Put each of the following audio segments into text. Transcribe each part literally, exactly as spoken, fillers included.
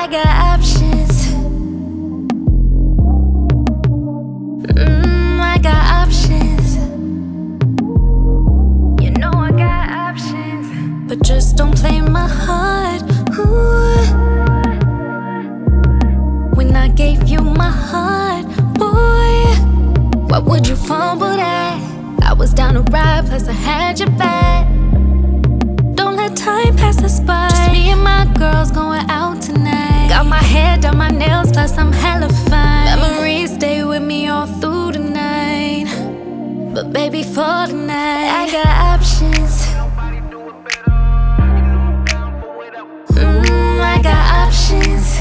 got options. Mm, I got options. You know I got options. But just don't play my heart. Ooh. When I gave you my heart, boy, why would you fumble that? I was down to ride, plus I had your back. Don't let time pass us by. Just me and my girls going out tonight. Got my hair done, my nails, plus I'm hella fine. Memories stay with me all through the night. But baby, for tonight, I got options. Mm, I got options.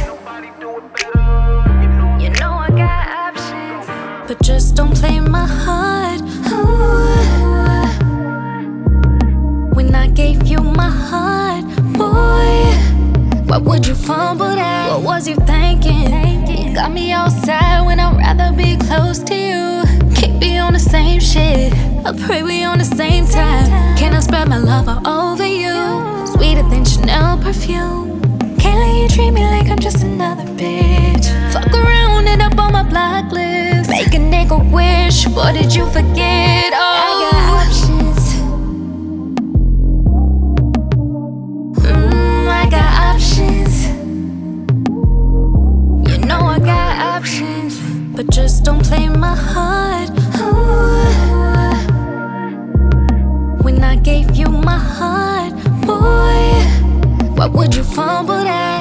You know I got options. But just don't play my heart. Ooh. When I gave you my heart, boy, why would you fumble that? What was you thinking? Got me outside when I'd rather be close to you. Can't be on the same shit. I pray we on the same time. Can I spread my love all over you? Sweeter than Chanel perfume. Can't let you treat me like I'm just another bitch. Fuck around, end up on my block list. Make a nigga wish, what did you forget? Oh, I got options. Mm, I got options. You know I got options. But just don't play my heart. Ooh. When I gave you my heart, boy, why would you fumble that?